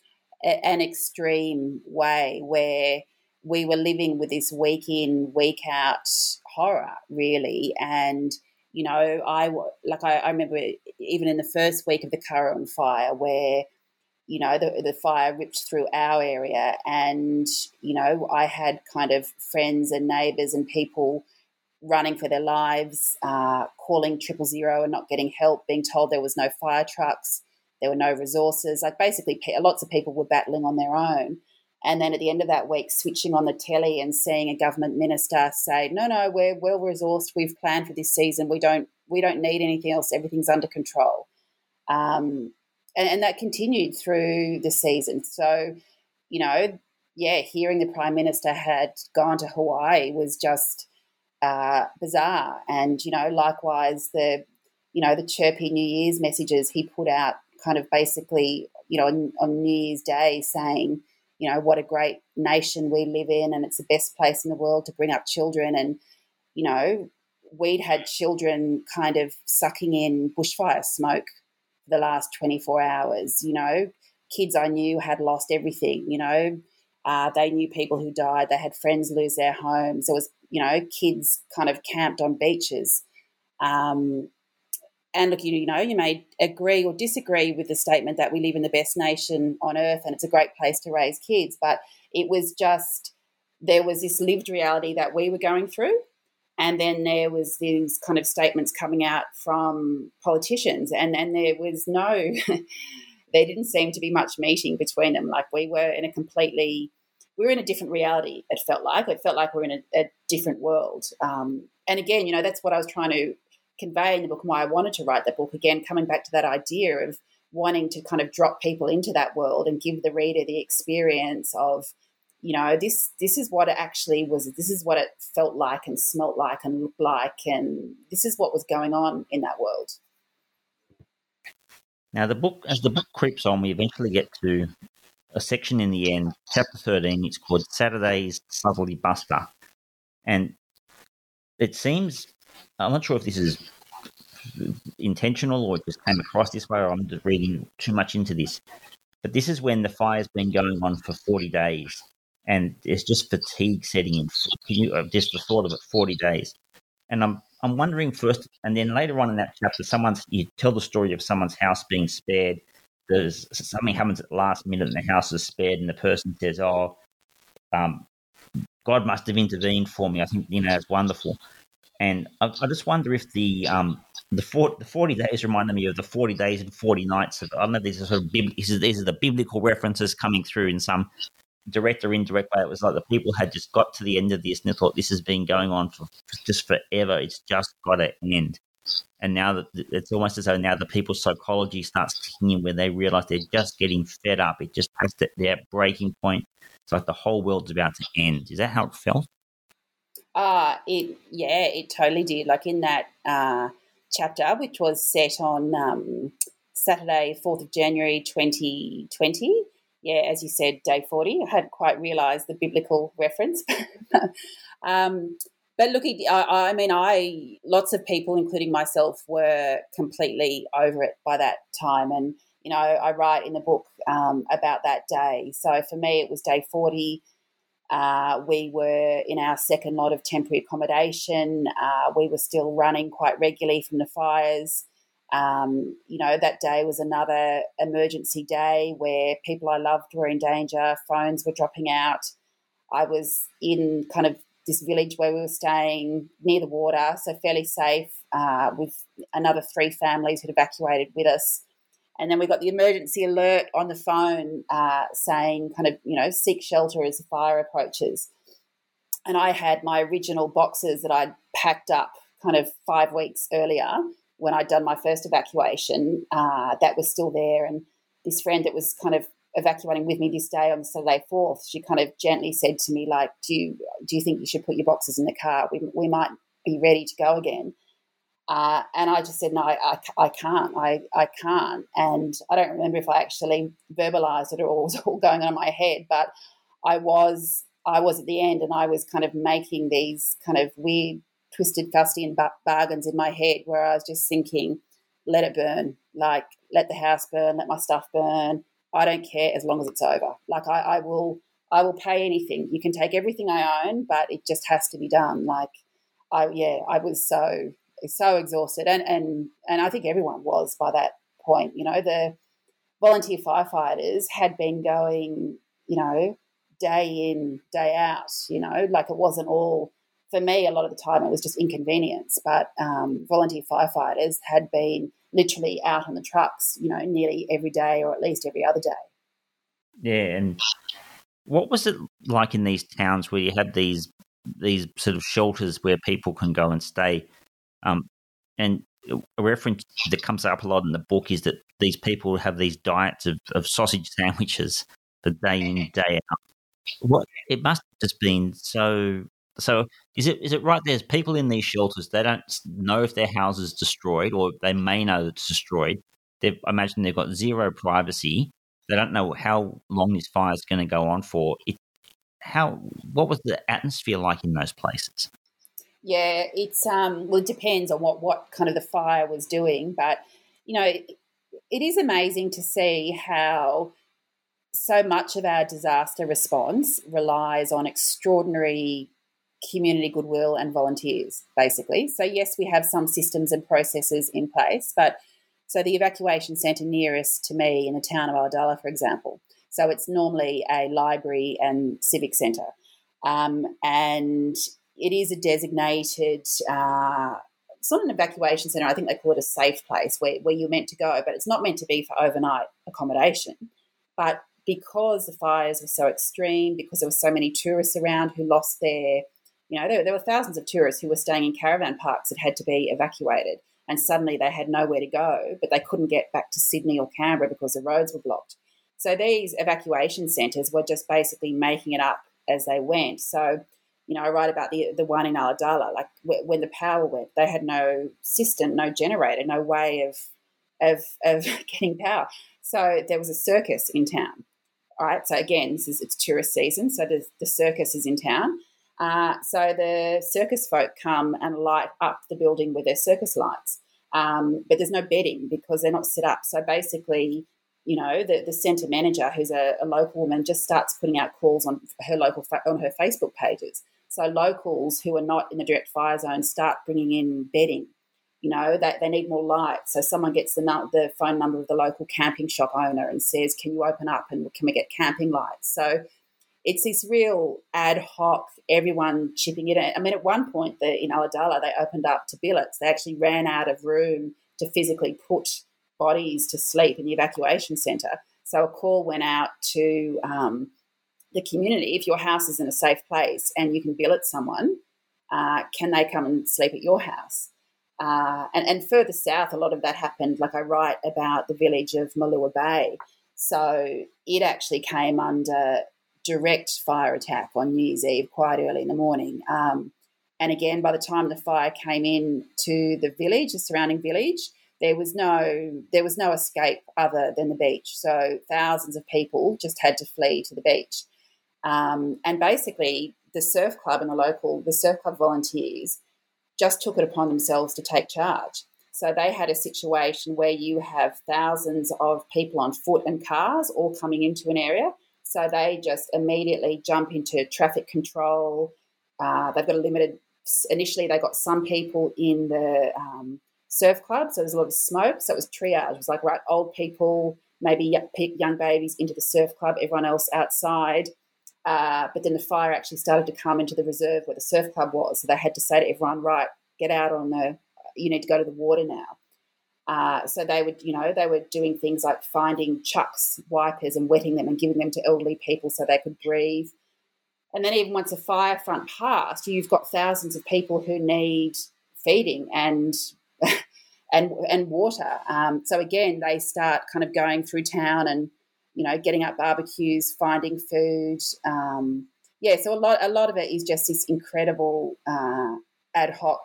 an extreme way where we were living with this week in, week out horror, really. And, you know, I like I, I remember even in the first week of the Curragh fire where, you know, the, the fire ripped through our area, and, you know, I had kind of friends and neighbours and people running for their lives, uh, calling triple zero and not getting help, being told there was no fire trucks, there were no resources. Like basically lots of people were battling on their own. And then at the end of that week, switching on the telly and seeing a government minister say, no, no, we're well resourced, we've planned for this season, we don't we don't need anything else, everything's under control. Um, and, and that continued through the season. So, you know, yeah, hearing the Prime Minister had gone to Hawaii was just uh, bizarre. And, you know, likewise the, you know, the chirpy New Year's messages he put out kind of basically, you know, on, on New Year's Day saying, you know, what a great nation we live in and it's the best place in the world to bring up children. And, you know, we'd had children kind of sucking in bushfire smoke for the last twenty-four hours. You know, kids I knew had lost everything, you know. Uh, they knew people who died. They had friends lose their homes. There was, you know, kids kind of camped on beaches. Um, and look, you, you know, you may agree or disagree with the statement that we live in the best nation on earth and it's a great place to raise kids, but it was just, there was this lived reality that we were going through, and then there was these kind of statements coming out from politicians, and, and there was no, there didn't seem to be much meeting between them. Like we were in a completely, we were in a different reality, it felt like. It felt like we were in a, a different world. Um, and again, you know, that's what I was trying to convey in the book and why I wanted to write that book. Again, coming back to that idea of wanting to kind of drop people into that world and give the reader the experience of, you know, this this is what it actually was. This is what it felt like and smelt like and looked like, and this is what was going on in that world. Now, the book, as the book creeps on, we eventually get to a section in the end, chapter thirteen. It's called Saturday's Southerly Buster, and it seems, I'm not sure if this is intentional or it just came across this way, or I'm just reading too much into this, but this is when the fire's been going on for forty days. And it's just fatigue setting in. Can you, just the thought of it, forty days. And I'm I'm wondering first, and then later on in that chapter, someone's you tell the story of someone's house being spared. There's something happens at the last minute, and the house is spared, and the person says, "Oh, um, God must have intervened for me." I think you know it's wonderful. And I, I just wonder if the um the, four, the forty days reminded me of the forty days and forty nights. Of, I don't know. These are sort of these are, these are the biblical references coming through in some direct or indirect way. It was like the people had just got to the end of this and they thought this has been going on for just forever. It's just got to end. And now that it's almost as though now the people's psychology starts kicking in where they realize they're just getting fed up. It just has to, their breaking point. It's like the whole world's about to end. Is that how it felt? Uh, it yeah, it totally did. Like in that uh, chapter, which was set on um, Saturday, fourth of January, twenty twenty. Yeah, as you said, day forty. I hadn't quite realised the biblical reference. um, but look, I, I mean, I lots of people, including myself, were completely over it by that time. And, you know, I write in the book um, about that day. So for me, it was day forty. Uh, we were in our second lot of temporary accommodation. Uh, we were still running quite regularly from the fires. Um, you know, that day was another emergency day where people I loved were in danger, phones were dropping out. I was in kind of this village where we were staying near the water, so fairly safe, uh, with another three families who'd evacuated with us. And then we got the emergency alert on the phone uh, saying kind of, you know, seek shelter as the fire approaches. And I had my original boxes that I'd packed up kind of five weeks earlier when I'd done my first evacuation, uh, that was still there. And this friend that was kind of evacuating with me this day on Saturday fourth, she kind of gently said to me, like, do you, do you think you should put your boxes in the car? We, we might be ready to go again. Uh, and I just said, no, I, I can't. I, I can't. And I don't remember if I actually verbalised it or it was all going on in my head, but I was I was at the end, and I was kind of making these kind of weird, twisted, Faustian bargains in my head where I was just thinking, let it burn, like let the house burn, let my stuff burn. I don't care as long as it's over. Like I, I will I will pay anything. You can take everything I own, but it just has to be done. Like I yeah, I was so so exhausted, and and and I think everyone was by that point. You know, the volunteer firefighters had been going, you know, day in, day out, you know, like it wasn't all, for me, a lot of the time it was just inconvenience, but um, volunteer firefighters had been literally out on the trucks, you know, nearly every day or at least every other day. Yeah, and what was it like in these towns where you had these these sort of shelters where people can go and stay? Um, and a reference that comes up a lot in the book is that these people have these diets of, of sausage sandwiches for day in, day out. What it must have just been so. So is it is it right? There's people in these shelters. They don't know if their house is destroyed, or they may know it's destroyed. They've, I imagine they've got zero privacy. They don't know how long this fire is going to go on for. It, how what was the atmosphere like in those places? Yeah, it's um well, it depends on what what kind of the fire was doing, but you know, it, it is amazing to see how so much of our disaster response relies on extraordinary community goodwill and volunteers, basically. So yes, we have some systems and processes in place, but so the evacuation centre nearest to me in the town of Ulladulla, for example, so it's normally a library and civic centre, um, and it is a designated, uh, it's not an evacuation centre, I think they call it a safe place where, where you're meant to go, but it's not meant to be for overnight accommodation. But because the fires were so extreme, because there were so many tourists around who lost their, you know, there, there were thousands of tourists who were staying in caravan parks that had to be evacuated, and suddenly they had nowhere to go, but they couldn't get back to Sydney or Canberra because the roads were blocked. So these evacuation centres were just basically making it up as they went. So, you know, I write about the the one in Ulladulla, like when the power went, they had no system, no generator, no way of of of getting power. So there was a circus in town. All right. So again, this is it's tourist season, so the the circus is in town. Uh, so the circus folk come and light up the building with their circus lights, um, but there's no bedding because they're not set up. So basically, you know, the, the centre manager, who's a, a local woman, just starts putting out calls on her local on her Facebook pages. So locals who are not in the direct fire zone start bringing in bedding. You know, they, they need more light. So someone gets the the phone number of the local camping shop owner and says, can you open up and can we get camping lights? So it's this real ad hoc, everyone chipping in. I mean, at one point the, in Ulladulla, they opened up to billets. They actually ran out of room to physically put bodies to sleep in the evacuation centre. So a call went out to um, the community, if your house is in a safe place and you can billet someone, uh, can they come and sleep at your house? Uh, and, and further south, a lot of that happened, like I write about the village of Mooloolah Bay. So it actually came under direct fire attack on New Year's Eve quite early in the morning. Um, and again, by the time the fire came in to the village, the surrounding village, there was no there was no escape other than the beach. So thousands of people just had to flee to the beach. Um, and basically the surf club and the local, the surf club volunteers just took it upon themselves to take charge. So they had a situation where you have thousands of people on foot and cars all coming into an area. So they just immediately jump into traffic control. Uh, they've got a limited, initially they got some people in the um, surf club, so there's a lot of smoke. So it was triage. It was like, right, old people, maybe young babies into the surf club, everyone else outside. Uh, but then the fire actually started to come into the reserve where the surf club was. So they had to say to everyone, right, get out on the, you need to go to the water now. Uh, so they would, you know, they were doing things like finding chucks, wipers and wetting them and giving them to elderly people so they could breathe. And then even once a fire front passed, you've got thousands of people who need feeding and and and water. Um, so again, they start kind of going through town and, you know, getting up barbecues, finding food. Um, yeah, so a lot a lot of it is just this incredible uh, ad hoc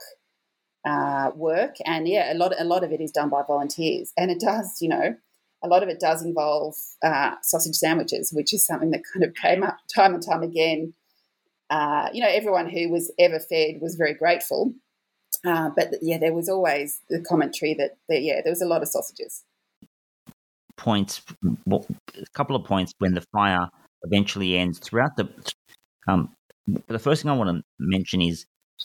uh, work, and yeah, a lot a lot of it is done by volunteers, and it does, you know, a lot of it does involve uh, sausage sandwiches, which is something that kind of came up time and time again uh, you know, everyone who was ever fed was very grateful. Uh, but yeah, there was always the commentary that, that yeah, there was a lot of sausages. Points, well, a couple of points when the fire eventually ends throughout the. Um, the first thing I want to mention is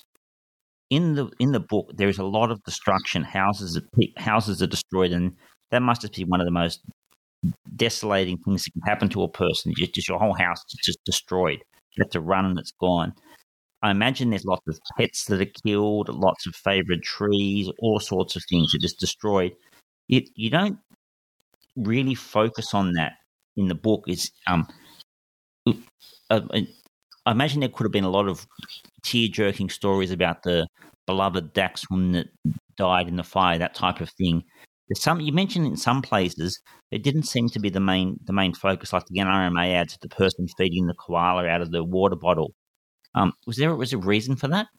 in the in the book there is a lot of destruction. Houses houses are destroyed, and that must just be one of the most desolating things that can happen to a person. Just, just your whole house is just destroyed. You have to run and it's gone. I imagine there's lots of pets that are killed, lots of favourite trees, all sorts of things are just destroyed. It you don't really focus on that in the book. Is um, uh, I imagine there could have been a lot of tear-jerking stories about the beloved dachshund that died in the fire, that type of thing. There's some you mentioned in some places it didn't seem to be the main the main focus, like the N R M A ads, the person feeding the koala out of the water bottle. Um, was there was a reason for that?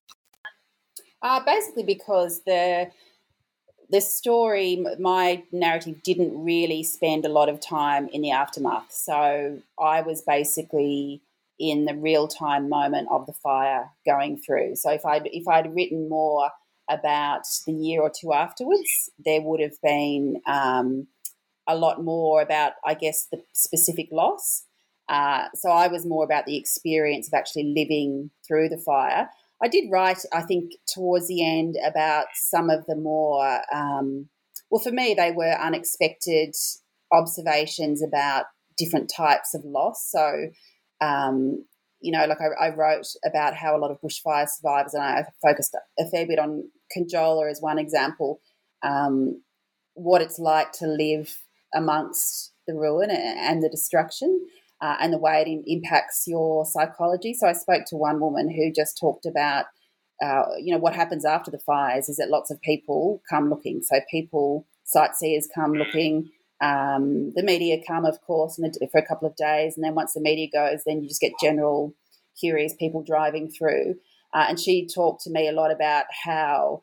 Uh, basically, because the the story, my narrative, didn't really spend a lot of time in the aftermath. So I was basically in the real time moment of the fire going through. So if I if I'd written more about the year or two afterwards, there would have been um, a lot more about, I guess, the specific loss. Uh, so I was more about the experience of actually living through the fire. I did write, I think, towards the end about some of the more, um, well, for me, they were unexpected observations about different types of loss. So, um, you know, like I, I wrote about how a lot of bushfire survivors, and I focused a fair bit on Conjola as one example, um, what it's like to live amongst the ruin and the destruction. Uh, and the way it impacts your psychology. So I spoke to one woman who just talked about, uh, you know, what happens after the fires is that lots of people come looking. So people, sightseers come looking, um, the media come, of course, and for a couple of days. And then once the media goes, then you just get general curious people driving through. Uh, and she talked to me a lot about how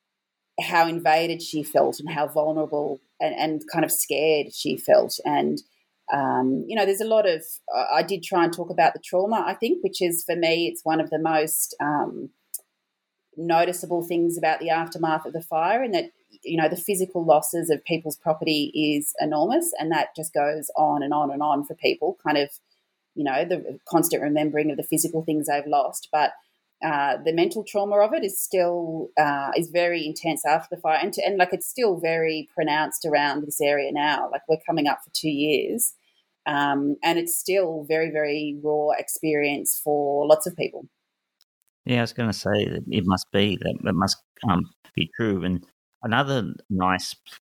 how invaded she felt and how vulnerable and, and kind of scared she felt. And Um, you know, there's a lot of, uh, I did try and talk about the trauma, I think, which is, for me, it's one of the most um, noticeable things about the aftermath of the fire, and that, you know, the physical losses of people's property is enormous, and that just goes on and on and on for people, kind of, you know, the constant remembering of the physical things they've lost. But uh, the mental trauma of it is still, uh, is very intense after the fire. And, to, and, like, it's still very pronounced around this area now. Like, we're coming up for two years. Um, and it's still very, very raw experience for lots of people. Yeah, I was going to say that it must be, that it must um, be true. And another nice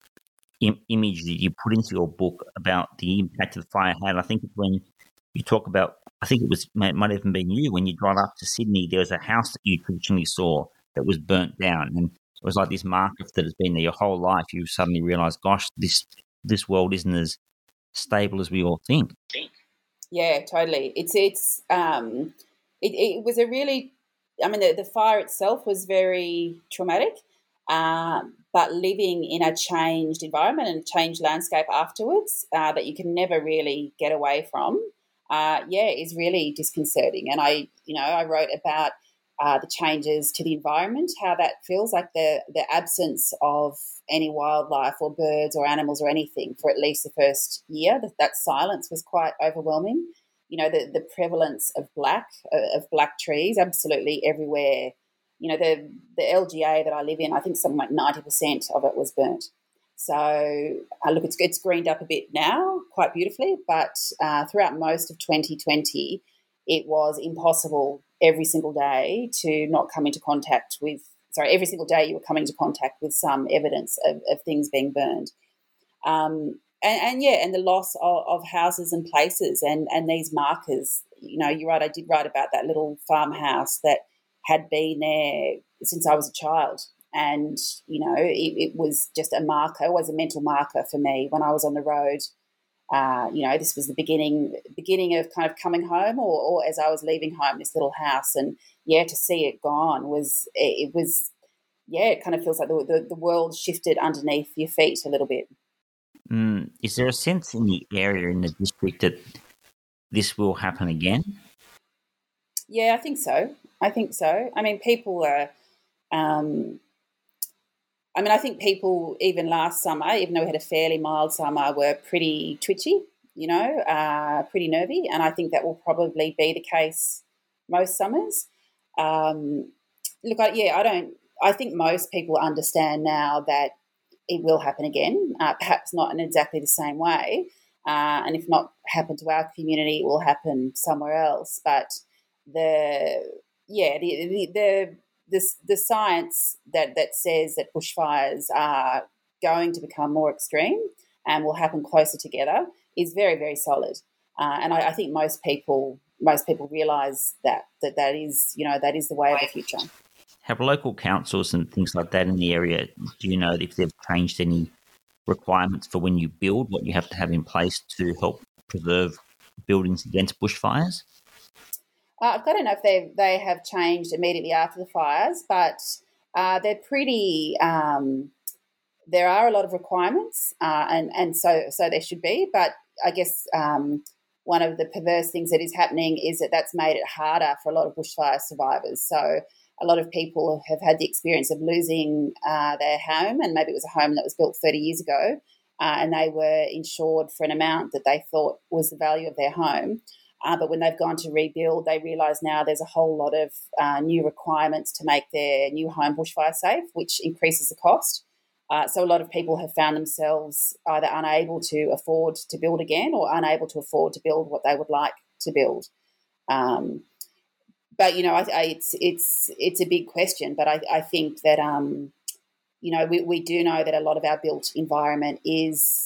im- image that you put into your book about the impact of the fire had, I think it's when you talk about, I think it was, it might have even been you, when you drive up to Sydney, there was a house that you traditionally saw that was burnt down. And it was like this marker that has been there your whole life. You suddenly realise, gosh, this this world isn't as stable as we all think. Yeah, totally. It's it's um, it, it was a really, I mean, the, the fire itself was very traumatic, um, but living in a changed environment and changed landscape afterwards uh, that you can never really get away from, uh, yeah, is really disconcerting. And I, you know, I wrote about uh, the changes to the environment, how that feels, like the the absence of any wildlife or birds or animals or anything for at least the first year. That, that silence was quite overwhelming. You know, the, the prevalence of black, of black trees absolutely everywhere. You know, the the L G A that I live in, I think something like ninety percent of it was burnt. So, uh, look, it's, it's greened up a bit now, quite beautifully, but uh, throughout most of twenty twenty, it was impossible every single day to not come into contact with, sorry, every single day you were coming into contact with some evidence of, of things being burned. Um, and, and, yeah, and the loss of, of houses and places and, and these markers. You know, you're right, I did write about that little farmhouse that had been there since I was a child. And, you know, it, it was just a marker, it was a mental marker for me when I was on the road. Uh, you know, this was the beginning beginning of kind of coming home, or, or as I was leaving home, this little house. And, yeah, to see it gone was, it, it was, yeah, it kind of feels like the, the, the world shifted underneath your feet a little bit. Mm, is there a sense in the area, in the district, that this will happen again? Yeah, I think so. I think so. I mean, people are. Um, I mean, I think people even last summer, even though we had a fairly mild summer, were pretty twitchy. You know, uh, pretty nervy, and I think that will probably be the case most summers. Um, look, I, yeah, I don't. I think most people understand now that it will happen again, uh, perhaps not in exactly the same way, uh, and if not happen to our community, it will happen somewhere else. But the yeah, the the the the, the science that that says that bushfires are going to become more extreme and will happen closer together is very, very solid. Uh, and I, I think most people most people realise that, that that is, you know, that is the way of the future. Have local councils and things like that in the area, do you know if they've changed any requirements for when you build, what you have to have in place to help preserve buildings against bushfires? Uh, I don't know if they they have changed immediately after the fires, but uh, they're pretty. Um, there are a lot of requirements, uh, and and so so there should be. But I guess um, one of the perverse things that is happening is that that's made it harder for a lot of bushfire survivors. So a lot of people have had the experience of losing uh, their home, and maybe it was a home that was built thirty years ago, uh, and they were insured for an amount that they thought was the value of their home. Uh, but when they've gone to rebuild, they realise now there's a whole lot of uh, new requirements to make their new home bushfire safe, which increases the cost. Uh, so a lot of people have found themselves either unable to afford to build again or unable to afford to build what they would like to build. Um, but, you know, I, I, it's it's it's a big question. But I, I think that, um, you know, we, we do know that a lot of our built environment is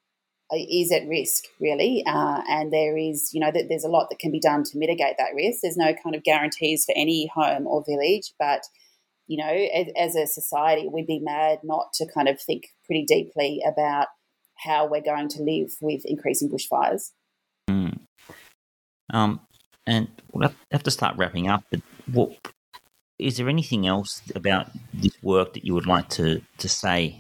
is at risk, really, uh, and there is, you know, that there's a lot that can be done to mitigate that risk. There's no kind of guarantees for any home or village, but, you know, as, as a society, we'd be mad not to kind of think pretty deeply about how we're going to live with increasing bushfires. Mm. Um, and we'll have to start wrapping up, but what, is there anything else about this work that you would like to, to say?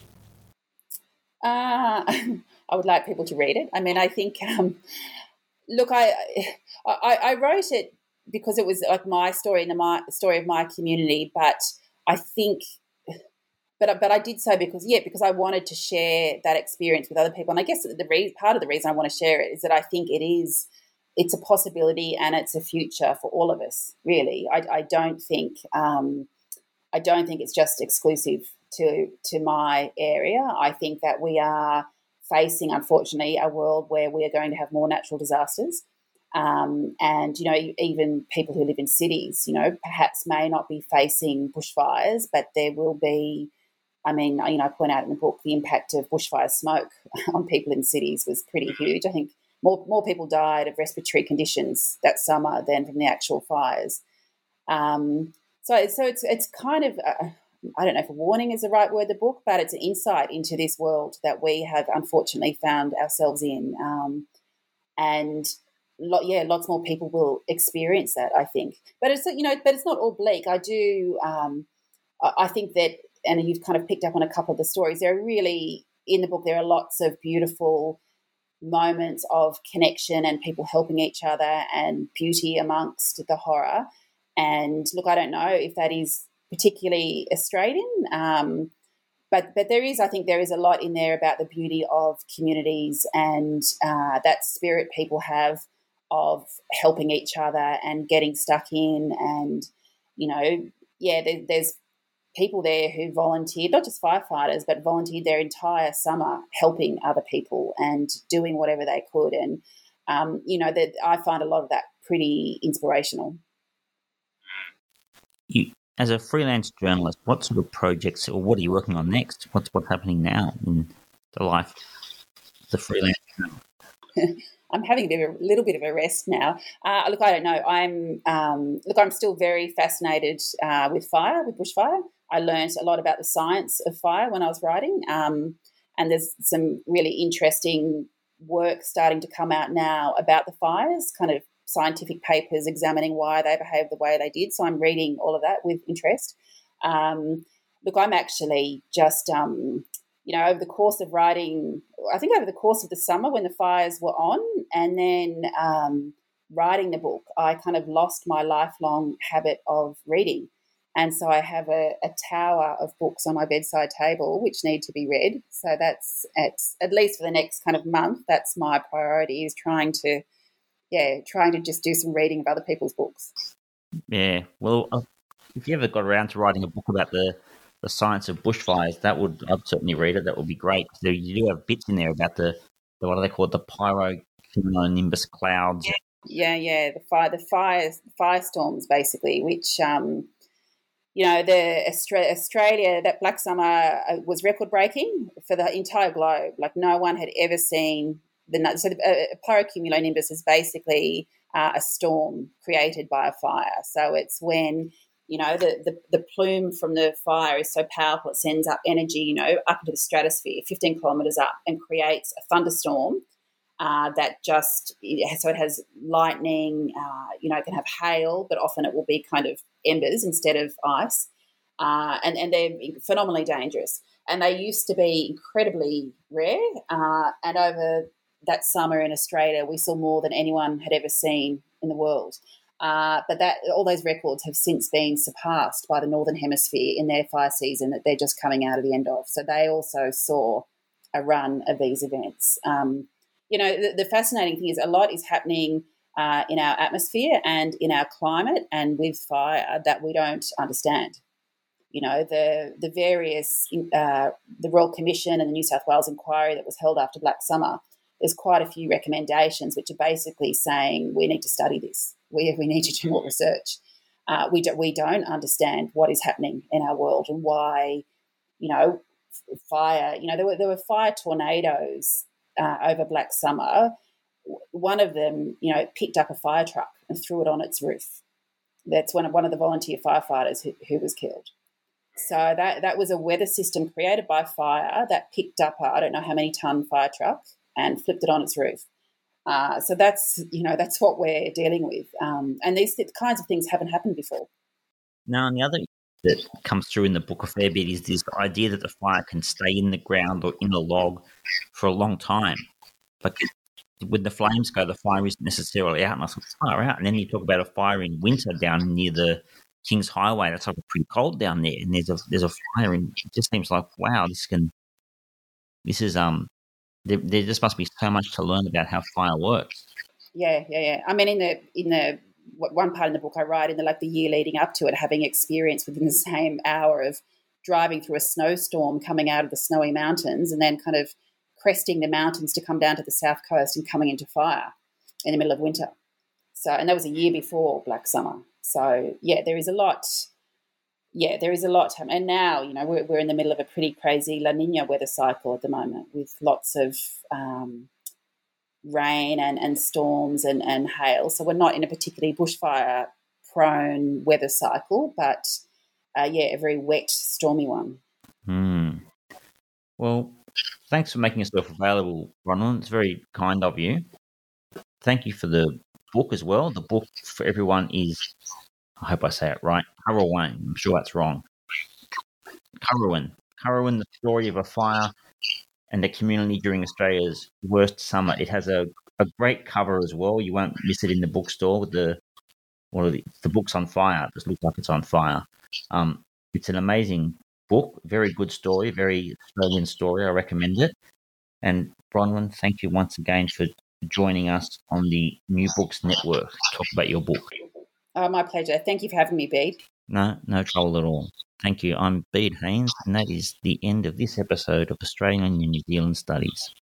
Uh, I would like people to read it. I mean, I think, um, look, I, I I wrote it because it was like my story and the my story of my community. But I think, but but I did so because yeah, because I wanted to share that experience with other people. And I guess the re- part of the reason I want to share it is that I think it is, it's a possibility and it's a future for all of us. Really, I, I don't think um, I don't think it's just exclusive to to my area. I think that we are facing, unfortunately, a world where we are going to have more natural disasters. Um, and, you know, even people who live in cities, you know, perhaps may not be facing bushfires, but there will be, I mean, you know, I point out in the book the impact of bushfire smoke on people in cities was pretty huge. I think more more people died of respiratory conditions that summer than from the actual fires. Um, so, so it's it's kind of, uh, I don't know if a warning is the right word, the book, but it's an insight into this world that we have unfortunately found ourselves in. Um, and, lot, yeah, lots more people will experience that, I think. But it's, you know, but it's not all bleak. I do, um, I, I think that, and you've kind of picked up on a couple of the stories, there are really, in the book, there are lots of beautiful moments of connection and people helping each other and beauty amongst the horror. And look, I don't know if that is particularly Australian, um, but but there is, I think there is a lot in there about the beauty of communities and uh, that spirit people have of helping each other and getting stuck in. And, you know, yeah, there, there's people there who volunteered, not just firefighters, but volunteered their entire summer helping other people and doing whatever they could. And, um, you know, that I find a lot of that pretty inspirational. You, as a freelance journalist, what sort of projects or what are you working on next? What's what's happening now in the life of the freelance journalist? I'm having a, bit of a little bit of a rest now. Uh, look, I don't know. I'm um, look, I'm still very fascinated uh, with fire, with bushfire. I learned a lot about the science of fire when I was writing, um, and there's some really interesting work starting to come out now about the fires, kind of scientific papers examining why they behaved the way they did. So I'm reading all of that with interest. Um, look, I'm actually just, um, you know, over the course of writing, I think over the course of the summer when the fires were on, and then um, writing the book, I kind of lost my lifelong habit of reading. And so I have a, a tower of books on my bedside table which need to be read. So that's at, at least for the next kind of month, that's my priority, is trying to, yeah, trying to just do some reading of other people's books. Yeah, well, uh, if you ever got around to writing a book about the, the science of bushfires, that would, I'd certainly read it. That would be great. So you do have bits in there about the, the what do they call it, the pyrocumulonimbus clouds. Yeah, yeah, the fire, the fire, firestorms, basically, which, um, you know, the Australia, Australia, that Black Summer was record-breaking for the entire globe. Like, no one had ever seen the so the uh, pyrocumulonimbus is basically uh, a storm created by a fire. So it's when, you know, the, the, the plume from the fire is so powerful it sends up energy, you know, up into the stratosphere, fifteen kilometres up, and creates a thunderstorm uh, that just, so it has lightning, uh, you know, it can have hail, but often it will be kind of embers instead of ice. Uh, and, and they're phenomenally dangerous. And they used to be incredibly rare. Uh, and over that summer in Australia, we saw more than anyone had ever seen in the world. Uh, but that all those records have since been surpassed by the Northern Hemisphere in their fire season that they're just coming out of the end of. So they also saw a run of these events. Um, you know, the, the fascinating thing is a lot is happening uh, in our atmosphere and in our climate and with fire that we don't understand. You know, the the various, uh, the Royal Commission and the New South Wales inquiry that was held after Black Summer, there's quite a few recommendations which are basically saying we need to study this. We we need to do more research. Uh, we, do, we don't understand what is happening in our world and why, you know, fire, you know, there were, there were fire tornadoes uh, over Black Summer. One of them, you know, picked up a fire truck and threw it on its roof. That's one of, one of the volunteer firefighters who, who was killed. So that, that was a weather system created by fire that picked up a, I don't know how many ton fire truck and flipped it on its roof. Uh, so that's, you know, that's what we're dealing with. Um, and these kinds of things haven't happened before. Now, and the other that comes through in the book a fair bit is this idea that the fire can stay in the ground or in a log for a long time. But when the flames go, the fire isn't necessarily out. And I thought, fire out. And then you talk about a fire in winter down near the King's Highway. That's like pretty cold down there. And there's a there's a fire, and it just seems like, wow, this can, this is, um, there, there just must be so much to learn about how fire works. Yeah, yeah, yeah. I mean, in the, in the, one part in the book I write in the like the year leading up to it, having experience within the same hour of driving through a snowstorm coming out of the snowy mountains and then kind of cresting the mountains to come down to the south coast and coming into fire in the middle of winter. So, and that was a year before Black Summer. So, yeah, there is a lot. Yeah, there is a lot. To, and now, you know, we're, we're in the middle of a pretty crazy La Nina weather cycle at the moment with lots of um, rain and, and storms and, and hail. So we're not in a particularly bushfire-prone weather cycle, but, uh, yeah, a very wet, stormy one. Hmm. Well, thanks for making yourself available, Bronwyn. It's very kind of you. Thank you for the book as well. The book for everyone is, I hope I say it right, Currowan. I'm sure that's wrong. Currowan. Currowan, the story of a fire and the community during Australia's worst summer. It has a, a great cover as well. You won't miss it in the bookstore with the, well, the, the book's on fire. It just looks like it's on fire. Um, it's an amazing book, very good story, very Australian story. I recommend it. And Bronwyn, thank you once again for joining us on the New Books Network to talk about your book. Oh, my pleasure. Thank you for having me, Bede. No, no trouble at all. Thank you. I'm Bede Haynes, and that is the end of this episode of Australian and New Zealand Studies.